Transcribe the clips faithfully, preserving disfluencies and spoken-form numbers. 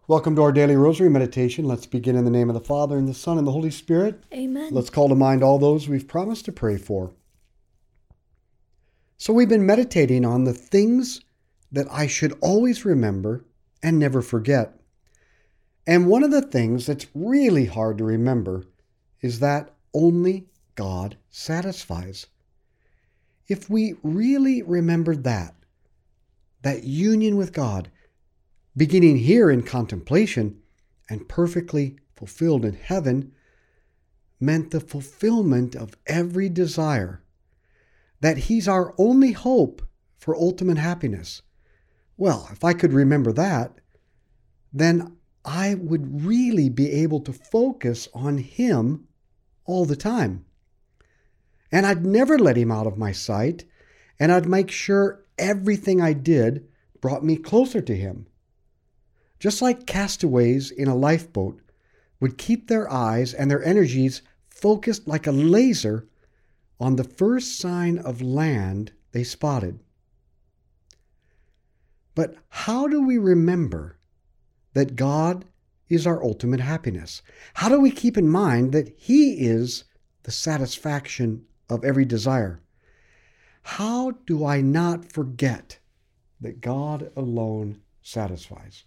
Welcome to our daily rosary meditation. Let's begin in the name of the Father, and the Son, and the Holy Spirit. Amen. Let's call to mind all those we've promised to pray for. So we've been meditating on the things that I should always remember and never forget. And one of the things that's really hard to remember is that only God satisfies. If we really remembered that, that union with God, beginning here in contemplation and perfectly fulfilled in heaven, meant the fulfillment of every desire, that He's our only hope for ultimate happiness. Well, if I could remember that, then I would really be able to focus on Him all the time. And I'd never let Him out of my sight, and I'd make sure everything I did brought me closer to Him. Just like castaways in a lifeboat would keep their eyes and their energies focused like a laser on the first sign of land they spotted. But how do we remember that God is our ultimate happiness? How do we keep in mind that He is the satisfaction of every desire? How do I not forget that God alone satisfies?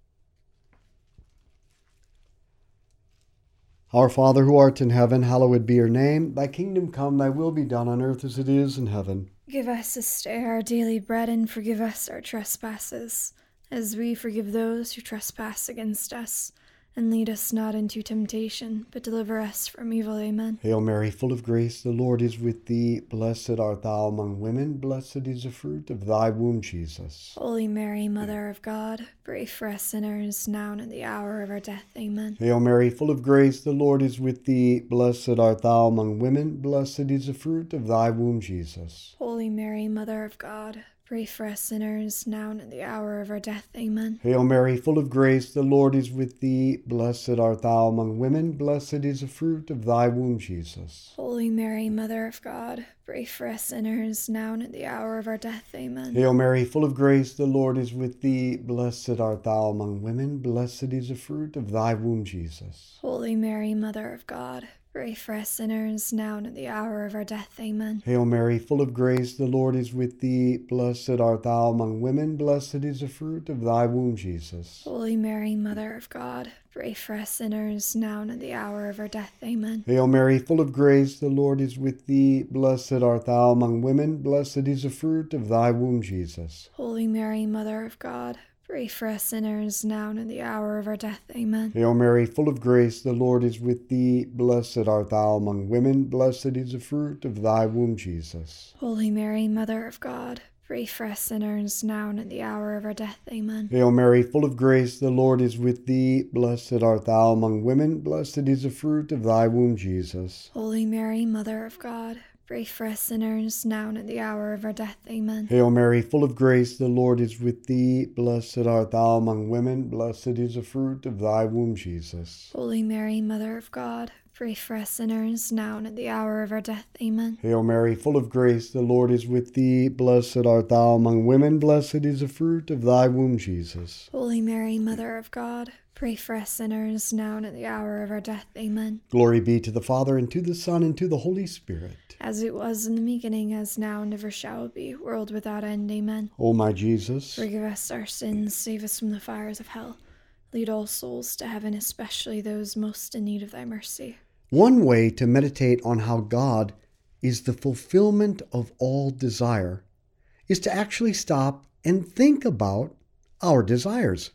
Our Father, who art in heaven, hallowed be your name. Thy kingdom come, thy will be done on earth as it is in heaven. Give us this day our daily bread, and forgive us our trespasses, as we forgive those who trespass against us. And lead us not into temptation, but deliver us from evil. Amen. Hail Mary, full of grace, the Lord is with thee. Blessed art thou among women. Blessed is the fruit of thy womb, Jesus. Holy Mary, Mother of God, pray for us sinners, now and at the hour of our death. Amen. Hail Mary, full of grace, the Lord is with thee. Blessed art thou among women. Blessed is the fruit of thy womb, Jesus. Holy Mary, Mother of God, pray for us sinners, now and at the hour of our death. Amen. Hail Mary, full of grace, the Lord is with thee. Blessed art thou among women. Blessed is the fruit of thy womb, Jesus. Holy Mary, Mother of God, pray for us sinners, now and at the hour of our death. Amen. Hail Mary, full of grace, the Lord is with thee. Blessed art thou among women. Blessed is the fruit of thy womb, Jesus. Holy Mary, Mother of God, pray for us sinners, now and at the hour of our death. Amen. Hail Mary, full of grace, the Lord is with thee. Blessed art thou among women. Blessed is the fruit of thy womb, Jesus. Holy Mary, Mother of God, pray for us sinners, now and at the hour of our death. Amen. Hail Mary, full of grace, the Lord is with thee. Blessed art thou among women. Blessed is the fruit of thy womb, Jesus. Holy Mary, Mother of God, pray for us sinners, now and at the hour of our death. Amen. Hail Mary, full of grace, the Lord is with thee. Blessed art thou among women. Blessed is the fruit of thy womb, Jesus. Holy Mary, Mother of God, pray for us sinners, now and at the hour of our death. Amen. Hail Mary, full of grace, the Lord is with thee. Blessed art thou among women. Blessed is the fruit of thy womb, Jesus. Holy Mary, Mother of God, pray for us sinners, now and at the hour of our death. Amen. Hail Mary, full of grace, the Lord is with thee. Blessed art thou among women. Blessed is the fruit of thy womb, Jesus. Holy Mary, Mother of God, pray for us sinners, now and at the hour of our death. Amen. Hail Mary, full of grace, the Lord is with thee. Blessed art thou among women. Blessed is the fruit of thy womb, Jesus. Holy Mary, Mother of God, pray for us sinners, now and at the hour of our death. Amen. Glory be to the Father, and to the Son, and to the Holy Spirit. As it was in the beginning, as now, and ever shall be, world without end. Amen. O my Jesus, forgive us our sins, save us from the fires of hell. Lead all souls to heaven, especially those most in need of thy mercy. One way to meditate on how God is the fulfillment of all desire is to actually stop and think about our desires.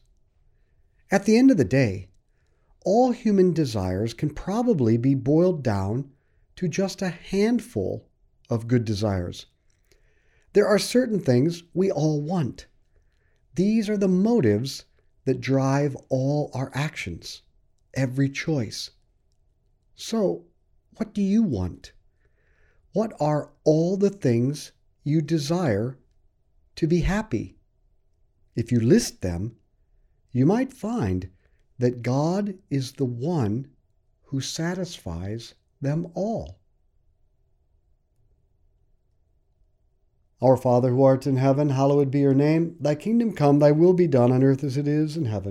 At the end of the day, all human desires can probably be boiled down to just a handful of good desires. There are certain things we all want. These are the motives that drive all our actions, every choice. So, what do you want? What are all the things you desire to be happy? If you list them, you might find that God is the one who satisfies them all. Our Father, who art in heaven, hallowed be your name. Thy kingdom come, thy will be done on earth as it is in heaven.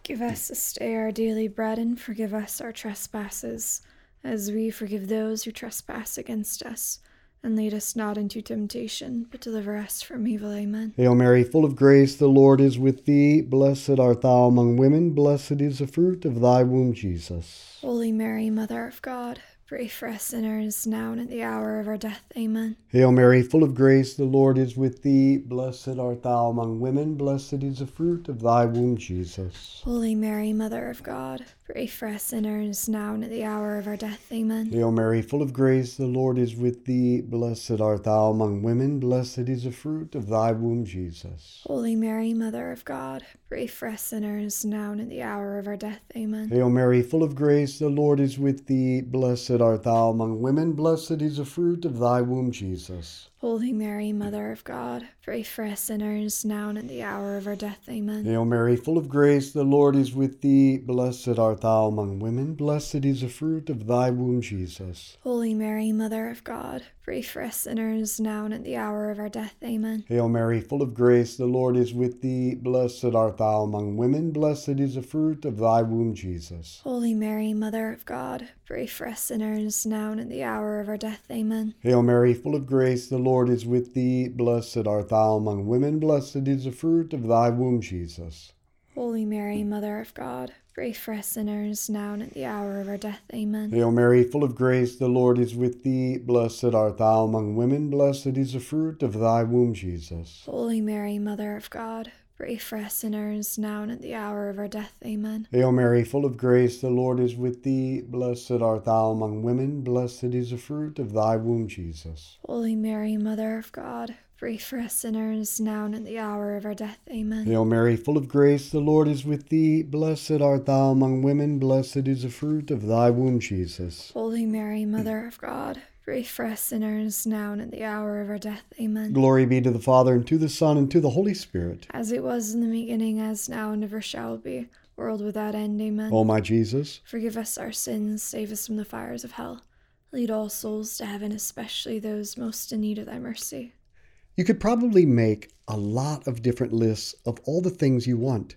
Give us this day our daily bread, and forgive us our trespasses, as we forgive those who trespass against us. And lead us not into temptation, but deliver us from evil. Amen. Hail Mary, full of grace, the Lord is with thee. Blessed art thou among women. Blessed is the fruit of thy womb, Jesus. Holy Mary, Mother of God, pray for us sinners, now and at the hour of our death. Amen. Hail Mary, full of grace, the Lord is with thee. Blessed art thou among women. Blessed is the fruit of thy womb, Jesus. Holy Mary, Mother of God, pray for us sinners, now and at the hour of our death. Amen. Hail Mary, full of grace, the Lord is with thee. Blessed art thou among women. Blessed is the fruit of thy womb, Jesus. Holy Mary, Mother of God, pray for us sinners, now and at the hour of our death. Amen. Hail Mary, full of grace, the Lord is with thee. Blessed art thou among women. Blessed is the fruit of thy womb, Jesus. Holy Mary, Mother of God, pray for us sinners, now and at the hour of our death. Amen. Hail Mary, full of grace, the Lord is with thee. Blessed art thou among women. Blessed is the fruit of thy womb, Jesus. Holy Mary, Mother of God, pray for us sinners, now and at the hour of our death. Amen. Hail Mary, full of grace, the Lord is with thee. Blessed art thou among women. Blessed is the fruit of thy womb, Jesus. Holy Mary, Mother of God, pray for us sinners, now and at the hour of our death. Amen. Hail Mary, full of grace, the Lord is with thee. Blessed art thou among women. Blessed is the fruit of thy womb, Jesus. Holy Mary, Mother of God, pray for us sinners, now and at the hour of our death. Amen. Hail Mary, full of grace, the Lord is with thee. Blessed art thou among women. Blessed is the fruit of thy womb, Jesus. Holy Mary, Mother of God, pray for us sinners, now and at the hour of our death. Amen. Hail Mary, full of grace, the Lord is with thee. Blessed art thou among women. Blessed is the fruit of thy womb, Jesus. Holy Mary, Mother of God, pray for us sinners, now and at the hour of our death. Amen. Hail Mary, full of grace, the Lord is with thee. Blessed art thou among women. Blessed is the fruit of thy womb, Jesus. Holy Mary, Mother of God, pray for us sinners, now and at the hour of our death. Amen. Glory be to the Father, and to the Son, and to the Holy Spirit. As it was in the beginning, as now, and ever shall be, world without end. Amen. O my Jesus, forgive us our sins, save us from the fires of hell. Lead all souls to heaven, especially those most in need of thy mercy. you could probably make a lot of different lists of all the things you want.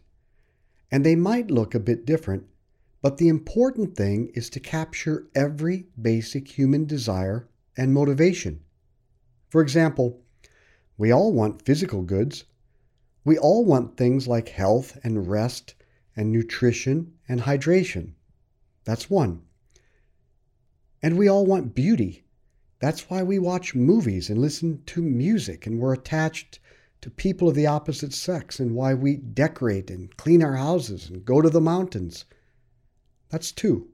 And they might look a bit different, but the important thing is to capture every basic human desire and motivation. For example, we all want physical goods. We all want things like health and rest and nutrition and hydration. That's one. And we all want beauty. That's why we watch movies and listen to music, and we're attached to people of the opposite sex, and why we decorate and clean our houses and go to the mountains. That's two.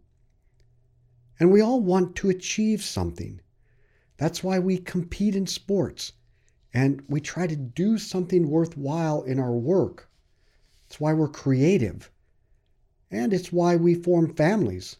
And we all want to achieve something. That's why we compete in sports, and we try to do something worthwhile in our work. It's why we're creative, and it's why we form families.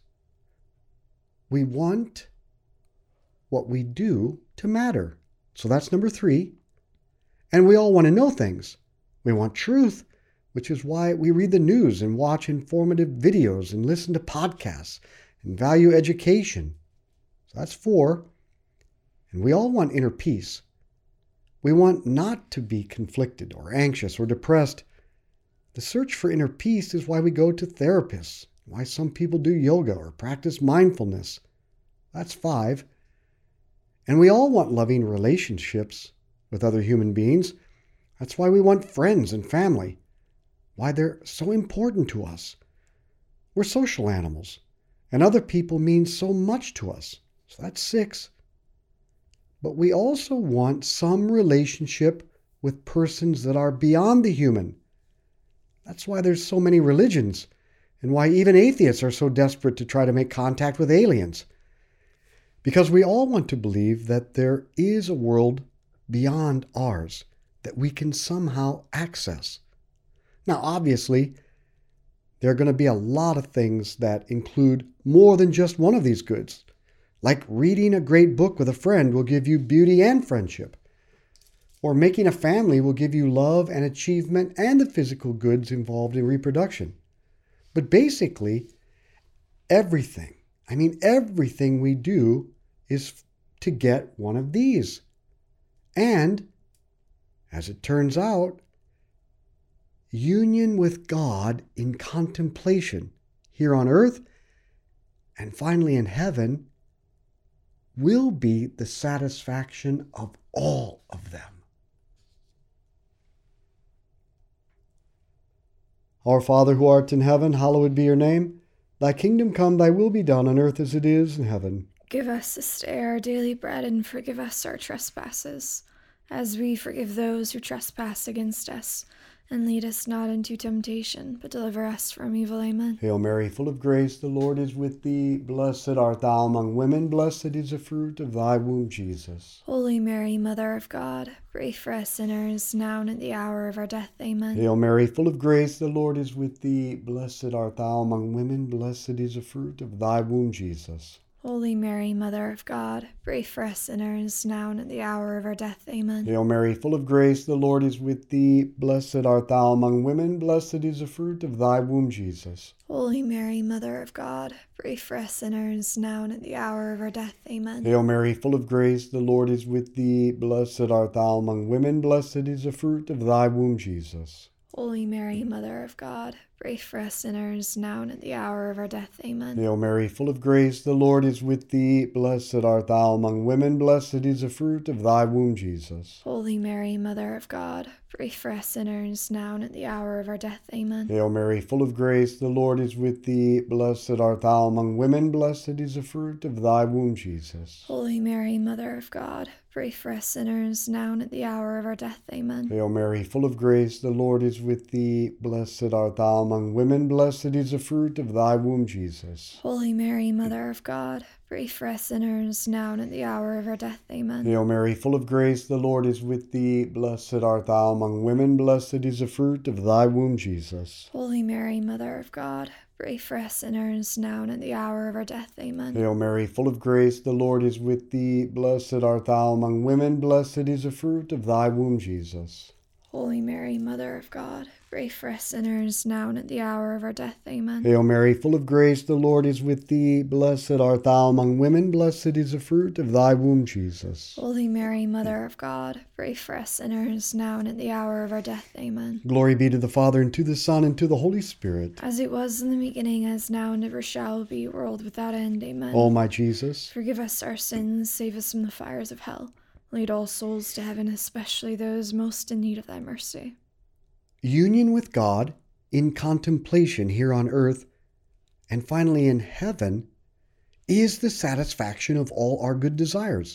We want what we do to matter. So that's number three. And we all want to know things. We want truth, which is why we read the news and watch informative videos and listen to podcasts and value education. So that's four. And we all want inner peace. We want not to be conflicted or anxious or depressed. The search for inner peace is why we go to therapists, why some people do yoga or practice mindfulness. That's five. And we all want loving relationships with other human beings. That's why we want friends and family, why they're so important to us. We're social animals, and other people mean so much to us. So that's six. But we also want some relationship with persons that are beyond the human. That's why there's so many religions, and why even atheists are so desperate to try to make contact with aliens. Because we all want to believe that there is a world beyond ours that we can somehow access. Now, obviously, there are going to be a lot of things that include more than just one of these goods. Like reading a great book with a friend will give you beauty and friendship. Or making a family will give you love and achievement and the physical goods involved in reproduction. But basically, everything, I mean everything we do is to get one of these. And, as it turns out, union with God in contemplation here on earth and finally in heaven will be the satisfaction of all of them. Our Father who art in heaven, hallowed be your name. Thy kingdom come, thy will be done on earth as it is in heaven. Give us this day our daily bread, and forgive us our trespasses, as we forgive those who trespass against us. And lead us not into temptation, but deliver us from evil. Amen. Hail Mary, full of grace, the Lord is with thee. Blessed art thou among women, blessed is the fruit of thy womb, Jesus. Holy Mary, Mother of God, pray for us sinners, now and at the hour of our death. Amen. Hail Mary, full of grace, the Lord is with thee. Blessed art thou among women, blessed is the fruit of thy womb, Jesus. Holy Mary, Mother of God, pray for us sinners, now and at the hour of our death. Amen. Hail Mary, full of grace, the Lord is with thee. Blessed art thou among women, blessed is the fruit of thy womb, Jesus. Holy Mary, Mother of God, pray for us sinners, now and at the hour of our death. Amen. Hail Mary, full of grace, the Lord is with thee. Blessed art thou among women, blessed is the fruit of thy womb, Jesus. Holy Mary, Mother of God, pray for us sinners, now and at the hour of our death. Amen. Hail Mary, full of grace, the Lord is with thee. Blessed art thou among women, blessed is the fruit of thy womb, Jesus. Holy Mary, Mother of God, pray for us sinners, now and at the hour of our death. Amen. Hail Mary, full of grace, the Lord is with thee. Blessed art thou among women, blessed is the fruit of thy womb, Jesus. Holy Mary, Mother of God, pray for us sinners, now and at the hour of our death. Amen. Hail Mary, full of grace, the Lord is with thee. Blessed art thou among women, blessed is the fruit of thy womb, Jesus. Holy Mary, Mother of God, pray for us sinners, now and at the hour of our death. Amen. Hail Mary, full of grace, the Lord is with thee. Blessed art thou among women, blessed is the fruit of thy womb, Jesus. Holy Mary, Mother of God, pray for us sinners, now and at the hour of our death. Amen. Hail Mary, full of grace, the Lord is with thee. Blessed art thou among women, blessed is the fruit of thy womb, Jesus. Holy Mary, Mother of God, pray for us sinners, now and at the hour of our death. Amen. Hail Mary, full of grace, the Lord is with thee. Blessed art thou among women, blessed is the fruit of thy womb, Jesus. Holy Mary, Mother of God, pray for us sinners, now and at the hour of our death. Amen. Glory be to the Father, and to the Son, and to the Holy Spirit. As it was in the beginning, as now, and ever shall be, world without end. Amen. O my Jesus, forgive us our sins, save us from the fires of hell. Lead all souls to heaven, especially those most in need of thy mercy. union with God in contemplation here on earth and finally in heaven is the satisfaction of all our good desires.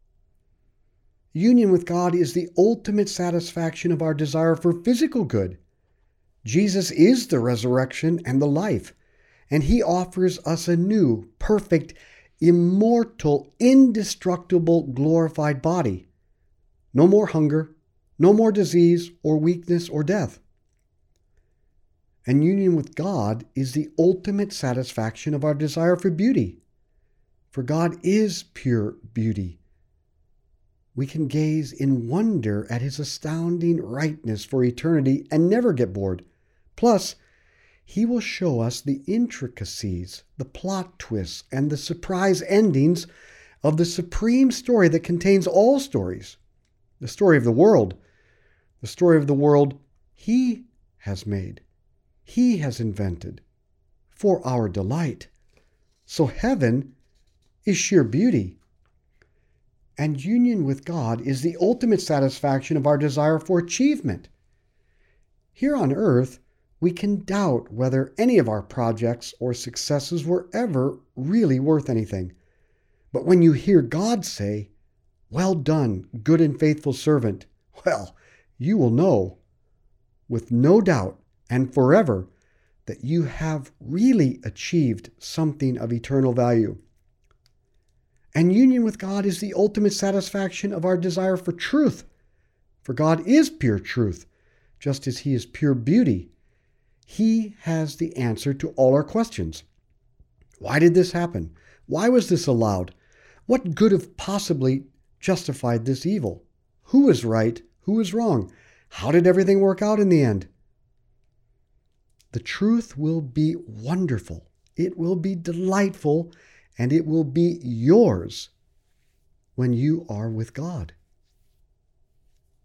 Union with God is the ultimate satisfaction of our desire for physical good. Jesus is the resurrection and the life, and he offers us a new, perfect, immortal, indestructible, glorified body. No more hunger, no more disease or weakness or death. And union with God is the ultimate satisfaction of our desire for beauty. For God is pure beauty. We can gaze in wonder at his astounding rightness for eternity and never get bored. Plus, he will show us the intricacies, the plot twists, and the surprise endings of the supreme story that contains all stories. The story of the world. The story of the world he has made. He has invented for our delight. So heaven is sheer beauty. And union with God is the ultimate satisfaction of our desire for achievement. Here on earth, we can doubt whether any of our projects or successes were ever really worth anything. But when you hear God say, "Well done, good and faithful servant," well, you will know, with no doubt and forever, that you have really achieved something of eternal value. And union with God is the ultimate satisfaction of our desire for truth. For God is pure truth, just as he is pure beauty. He has the answer to all our questions. Why did this happen? Why was this allowed? What could have possibly justified this evil? Who is right? Who is wrong? How did everything work out in the end? The truth will be wonderful. It will be delightful, and it will be yours when you are with God.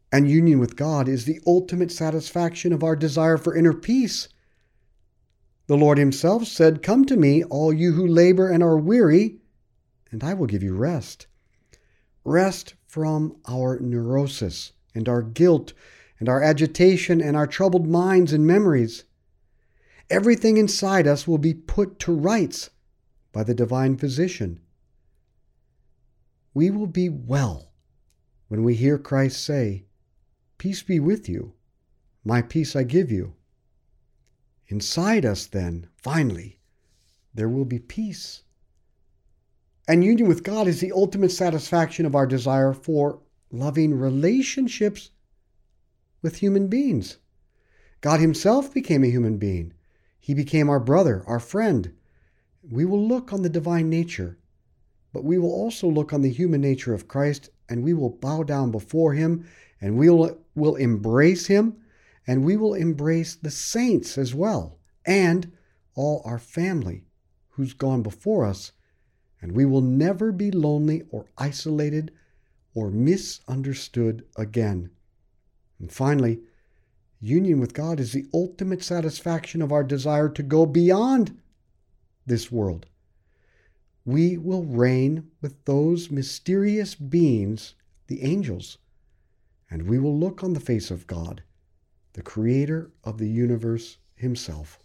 And union with God is the ultimate satisfaction of our desire for inner peace. The Lord himself said, "Come to me, all you who labor and are weary, and I will give you rest." Rest from our neurosis and our guilt and our agitation and our troubled minds and memories. Everything inside us will be put to rights by the divine physician. We will be well when we hear Christ say, "Peace be with you. My peace I give you." Inside us, then, finally, there will be peace. And union with God is the ultimate satisfaction of our desire for loving relationships with human beings. God himself became a human being. He became our brother, our friend. We will look on the divine nature, but we will also look on the human nature of Christ, and we will bow down before him, and we will, will embrace him, and we will embrace the saints as well, and all our family who's gone before us, and we will never be lonely or isolated or misunderstood again. And finally, union with God is the ultimate satisfaction of our desire to go beyond this world. We will reign with those mysterious beings, the angels, and we will look on the face of God, the creator of the universe himself.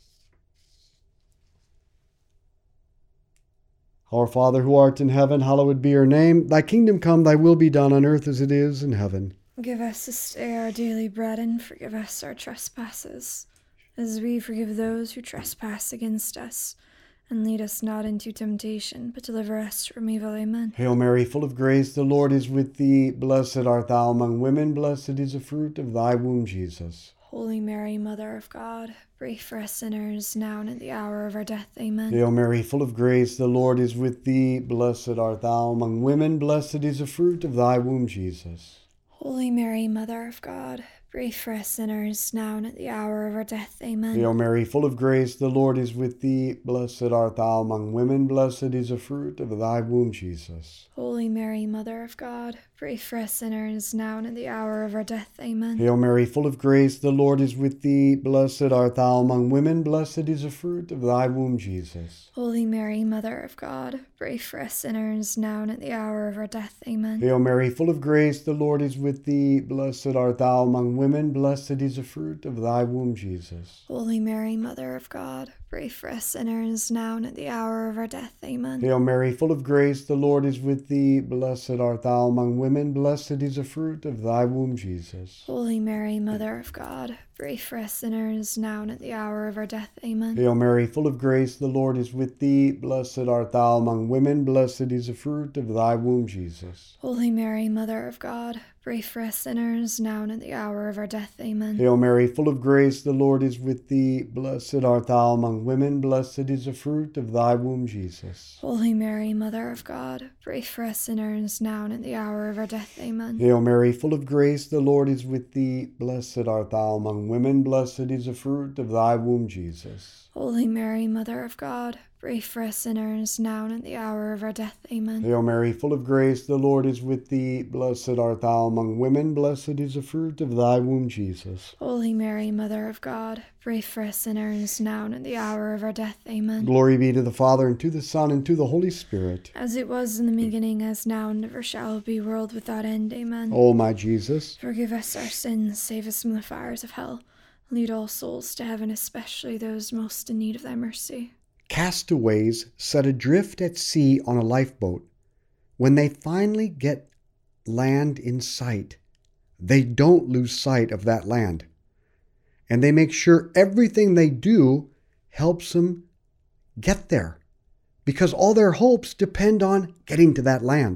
Our Father who art in heaven, hallowed be your name. Thy kingdom come, thy will be done on earth as it is in heaven. Give us this day our daily bread, and forgive us our trespasses, as we forgive those who trespass against us. And lead us not into temptation, but deliver us from evil. Amen. Hail Mary, full of grace, the Lord is with thee. Blessed art thou among women, blessed is the fruit of thy womb, Jesus. Holy Mary, Mother of God, pray for us sinners, now and at the hour of our death. Amen. Hail Mary, full of grace, the Lord is with thee. Blessed art thou among women, blessed is the fruit of thy womb, Jesus. Holy Mary, Mother of God, pray for us sinners, now and at the hour of our death. Amen. Hail Mary, full of grace, the Lord is with thee. Blessed art thou among women, blessed is the fruit of thy womb, Jesus. Holy Mary, Mother of God, pray for us sinners, now and at the hour of our death. Amen. Hail Mary, full of grace, the Lord is with thee. Blessed art thou among women, blessed is the fruit of thy womb, Jesus. Holy Mary, Mother of God, pray for us sinners, now and at the hour of our death. Amen. Hail Mary, full of grace, the Lord is with thee. Blessed art thou among women, blessed is the fruit of thy womb, Jesus. Holy Mary, Mother of God, pray for us sinners, now and at the hour of our death. Amen. Hail Mary, full of grace, the Lord is with thee. Blessed art thou among women, blessed is the fruit of thy womb, Jesus. Holy Mary, Mother of God, pray for us sinners, now and at the hour of our death. Amen. Hail Mary, full of grace, the Lord is with thee. Blessed art thou among women, blessed is the fruit of thy womb, Jesus. Holy Mary, Mother of God, pray for us sinners, now and at the hour of our death. Amen. Hail Mary, full of grace, the Lord is with thee. Blessed art thou among women, blessed is the fruit of thy womb, Jesus. Holy Mary, Mother of God, pray for us sinners, now and at the hour of our death. Amen. Hail Mary, full of grace, the Lord is with thee. Blessed art thou among women, blessed is the fruit of thy womb, Jesus. Holy Mary, Mother of God, pray for us sinners, now and at the hour of our death. Amen. Hail Mary, full of grace, the Lord is with thee. Blessed art thou among women, blessed is the fruit of thy womb, Jesus. Holy Mary, Mother of God, pray for us sinners, now and at the hour of our death. Amen. Glory be to the Father, and to the Son, and to the Holy Spirit. As it was in the beginning, as now, and ever shall be, world without end. Amen. O my Jesus, forgive us our sins, save us from the fires of hell. Lead all souls to heaven, especially those most in need of thy mercy. Castaways set adrift at sea on a lifeboat. When they finally get land in sight, they don't lose sight of that land. And they make sure everything they do helps them get there, because all their hopes depend on getting to that land.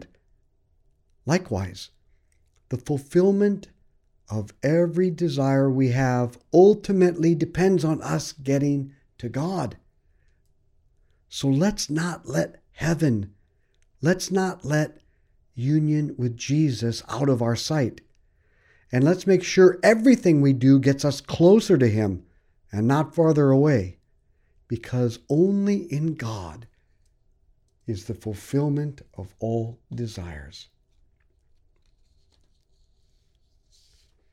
Likewise, the fulfillment of every desire we have ultimately depends on us getting to God. So let's not let heaven, let's not let union with Jesus out of our sight. And let's make sure everything we do gets us closer to Him and not farther away, because only in God is the fulfillment of all desires.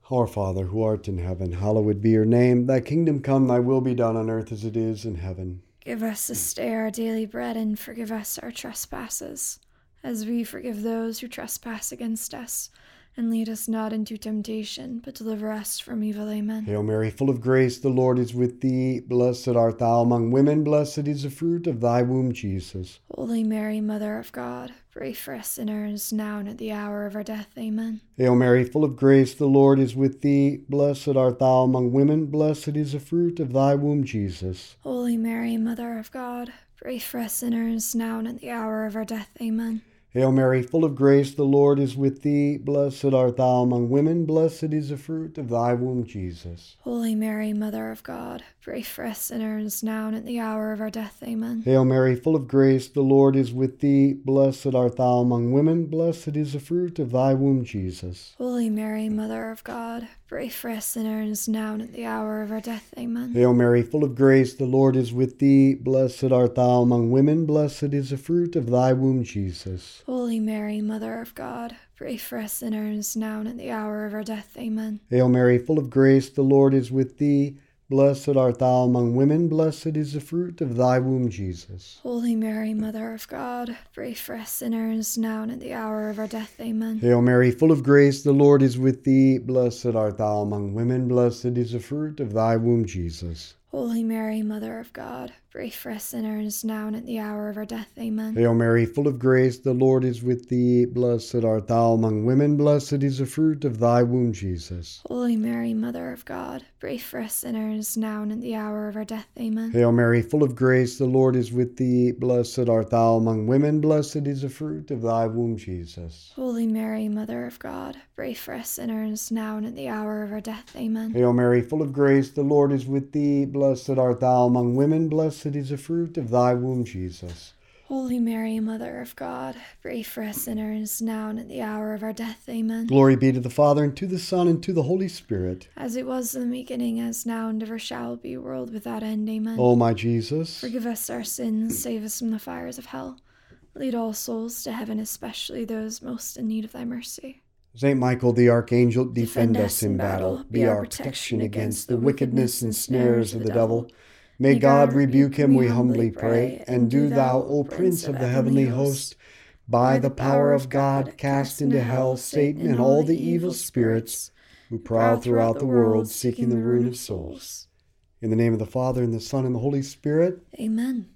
Our Father, who art in heaven, hallowed be your name. Thy kingdom come, thy will be done on earth as it is in heaven. Give us this day our daily bread, and forgive us our trespasses, as we forgive those who trespass against us. And lead us not into temptation, but deliver us from evil. Amen. Hail Mary, full of grace, the Lord is with thee. Blessed art thou among women, blessed is the fruit of thy womb, Jesus. Holy Mary, Mother of God, pray for us sinners, now and at the hour of our death. Amen. Hail Mary, full of grace, the Lord is with thee. Blessed art thou among women, blessed is the fruit of thy womb, Jesus. Holy Mary, Mother of God, pray for us sinners, now and at the hour of our death. Amen. Hail Mary, full of grace, the Lord is with thee. Blessed art thou among women, blessed is the fruit of thy womb, Jesus. Holy Mary, Mother of God, pray for us sinners, now and at the hour of our death. Amen. Hail Mary, full of grace, the Lord is with thee. Blessed art thou among women, blessed is the fruit of thy womb, Jesus. Holy Mary, Mother of God, pray for us sinners, now and at the hour of our death. Amen. Hail Mary, full of grace, the Lord is with thee. Blessed art thou among women, blessed is the fruit of thy womb, Jesus. Holy Mary, Mother of God, pray for us sinners, now and at the hour of our death. Amen. Hail Mary, full of grace, the Lord is with thee. Blessed art thou among women, blessed is the fruit of thy womb, Jesus. Holy Mary, Mother of God, pray for us sinners, now and at the hour of our death. Amen. Hail Mary, full of grace, the Lord is with thee. Blessed art thou among women, blessed is the fruit of thy womb, Jesus. Holy Mary, Mother of God, pray for us sinners, now and at the hour of our death. Amen. Hail Mary, full of grace, the Lord is with thee. Blessed art thou among women, blessed is the fruit of thy womb, Jesus. Holy Mary, Mother of God, pray for us sinners, now and at the hour of our death. Amen. Hail Mary, full of grace, the Lord is with thee. Blessed art thou among women, blessed is the fruit of thy womb, Jesus. Holy Mary, Mother of God, pray for us sinners, now and at the hour of our death. Amen. Hail Mary, full of grace, the Lord is with thee. Blessed art thou among women, blessed is the fruit of thy womb, Jesus. Holy Mary, Mother of God, pray for us sinners, now and at the hour of our death. Amen. Glory be to the Father, and to the Son, and to the Holy Spirit. As it was in the beginning, as now, and ever shall be, world without end. Amen. O my Jesus, forgive us our sins, save us from the fires of hell. Lead all souls to heaven, especially those most in need of thy mercy. Saint Michael the Archangel, defend us in battle. Be our protection against the wickedness and snares of the devil. May God rebuke him, we humbly pray. And do thou, O Prince of the heavenly host, by the power of God, cast into hell Satan and all the evil spirits who prowl throughout the world, seeking the ruin of souls. In the name of the Father, and the Son, and the Holy Spirit. Amen.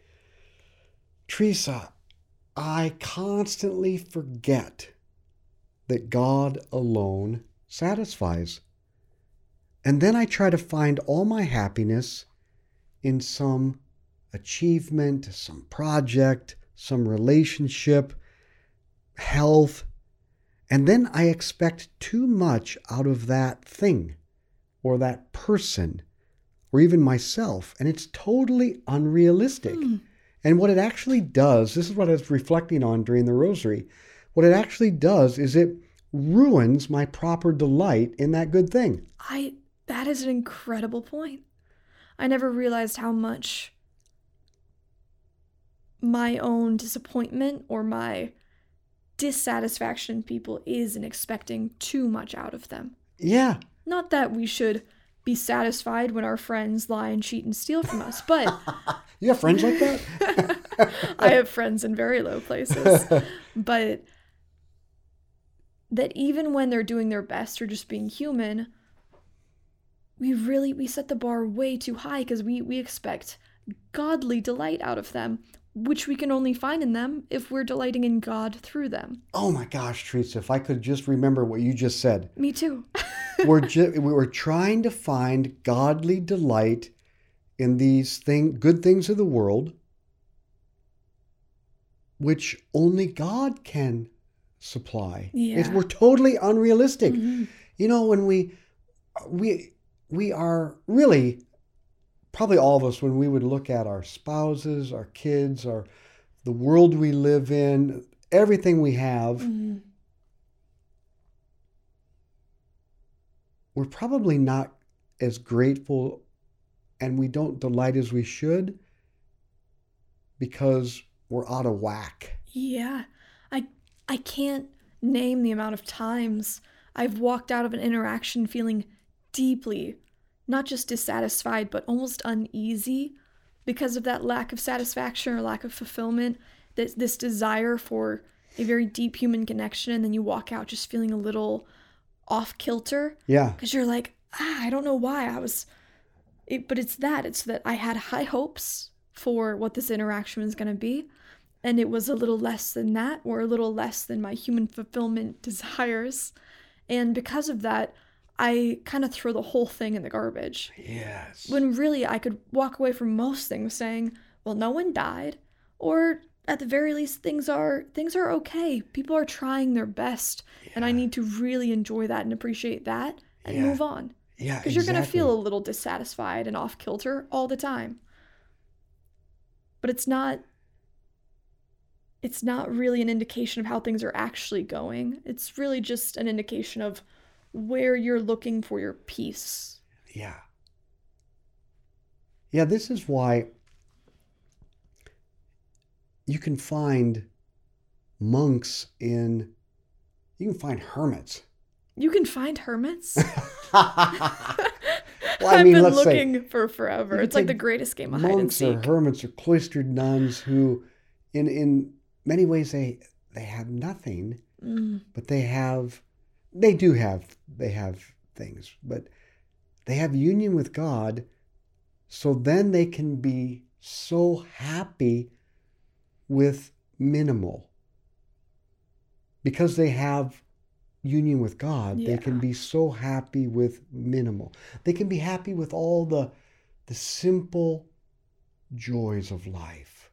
Teresa, I constantly forget that God alone satisfies. And then I try to find all my happiness in some achievement, some project, some relationship, health, and then I expect too much out of that thing or that person or even myself, and it's totally unrealistic. Mm. And what it actually does, this is what I was reflecting on during the rosary, what it actually does is it ruins my proper delight in that good thing. I, that is an incredible point. I never realized how much my own disappointment or my dissatisfaction in people is in expecting too much out of them. Yeah. Not that we should be satisfied when our friends lie and cheat and steal from us, but... You have friends like that? I have friends in very low places. But that even when they're doing their best or just being human... We really, we set the bar way too high because we, we expect godly delight out of them, which we can only find in them if we're delighting in God through them. Oh my gosh, Teresa, if I could just remember what you just said. Me too. we're ju- we were trying to find godly delight in these thing, good things of the world, which only God can supply. Yeah. It's, we're totally unrealistic. Mm-hmm. You know, when we... we We are really, probably all of us, when we would look at our spouses, our kids, our the world we live in, everything we have, mm-hmm. we're probably not as grateful and we don't delight as we should because we're out of whack. Yeah. I I can't name the amount of times I've walked out of an interaction feeling deeply, not just dissatisfied, but almost uneasy because of that lack of satisfaction or lack of fulfillment, this, this desire for a very deep human connection, and then you walk out just feeling a little off kilter. Yeah. Because you're like, ah, I don't know why I was, it, but it's that, it's that I had high hopes for what this interaction was going to be, and it was a little less than that, or a little less than my human fulfillment desires. And because of that, I kind of throw the whole thing in the garbage. Yes. When really I could walk away from most things saying, well, no one died, or at the very least, things are things are okay. People are trying their best, yeah. and I need to really enjoy that and appreciate that and yeah. move on. Yeah, Because exactly. you're going to feel a little dissatisfied and off kilter all the time. But it's not it's not really an indication of how things are actually going. It's really just an indication of where you're looking for your peace. Yeah. Yeah, this is why you can find monks in, you can find hermits. You can find hermits? Well, I I've mean, been let's looking say, for forever. you It's like take the greatest game of hide and monks or seek. hermits or cloistered nuns who, in in many ways, they they have nothing, Mm. but they have, they do have, they have things, but they have union with God, so then they can be so happy with minimal. Because they have union with God, Yeah. they can be so happy with minimal. They can be happy with all the, the simple joys of life.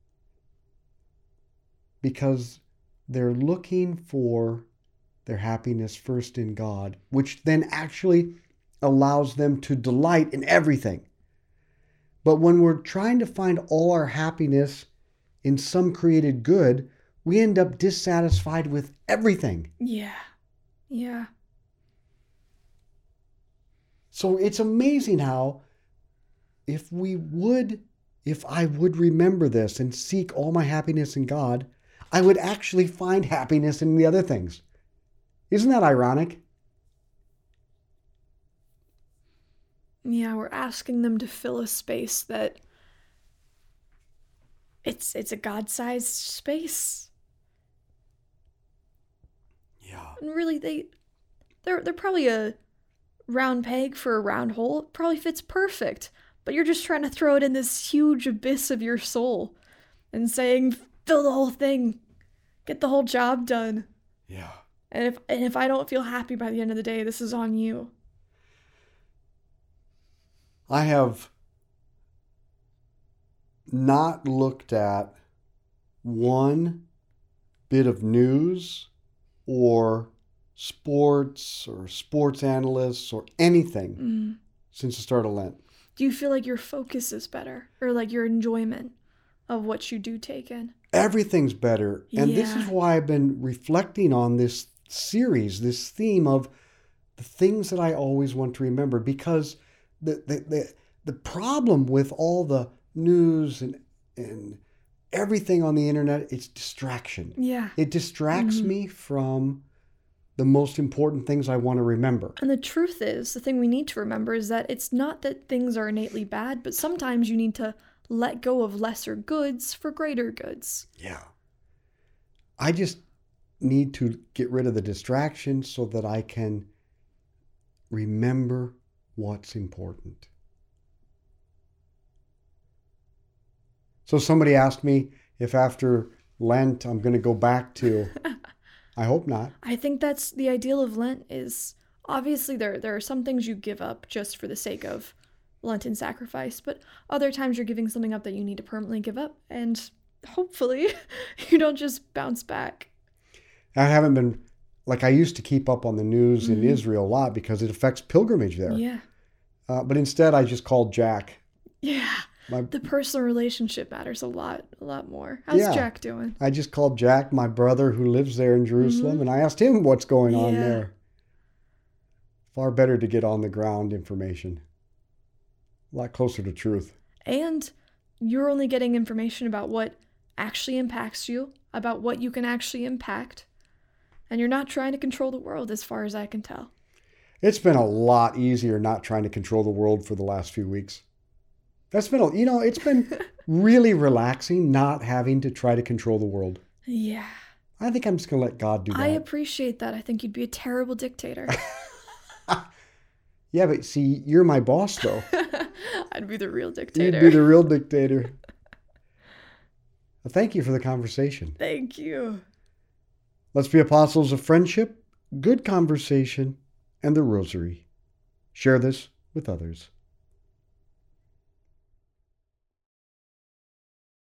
Because they're looking for their happiness first in God, which then actually allows them to delight in everything. But when we're trying to find all our happiness in some created good, we end up dissatisfied with everything. Yeah. Yeah. So it's amazing how if we would, if I would remember this and seek all my happiness in God, I would actually find happiness in the other things. Isn't that ironic? Yeah, we're asking them to fill a space that it's it's a God-sized space. Yeah. And really they they're they're probably a round peg for a round hole. It probably fits perfect. But you're just trying to throw it in this huge abyss of your soul and saying, fill the whole thing. Get the whole job done. Yeah. And if and if I don't feel happy by the end of the day, this is on you. I have not looked at one bit of news or sports or sports analysts or anything Mm. since the start of Lent. Do you feel like your focus is better? Or like your enjoyment of what you do take in? Everything's better. And this is Yeah. why I've been reflecting on this series, this theme of the things that I always want to remember. Because the the the, the problem with all the news and and everything on the internet, it's distraction. Yeah. It distracts Mhm. me from the most important things I want to remember. And the truth is, the thing we need to remember is that it's not that things are innately bad, but sometimes you need to let go of lesser goods for greater goods. Yeah. I just need to get rid of the distraction so that I can remember what's important. So somebody asked me if after Lent I'm going to go back to, I hope not. I think that's the ideal of Lent is obviously there there are some things you give up just for the sake of Lenten sacrifice, but other times you're giving something up that you need to permanently give up, and hopefully you don't just bounce back. I haven't been, like I used to keep up on the news in Mhm. Israel a lot because it affects pilgrimage there. Yeah. Uh, but instead I just called Jack. Yeah. My, The personal relationship matters a lot, a lot more. How's Yeah. Jack doing? I just called Jack, my brother who lives there in Jerusalem, Mhm. and I asked him what's going on Yeah. there. Far better to get on the ground information. A lot closer to truth. And you're only getting information about what actually impacts you, about what you can actually impact. And you're not trying to control the world as far as I can tell. It's been a lot easier not trying to control the world for the last few weeks. That's been, a, you know, it's been really relaxing not having to try to control the world. Yeah. I think I'm just going to let God do that. I appreciate that. I think you'd be a terrible dictator. Yeah, but see, you're my boss, though. I'd be the real dictator. You'd be the real dictator. Well, thank you for the conversation. Thank you. Let's be apostles of friendship, good conversation, and the rosary. Share this with others.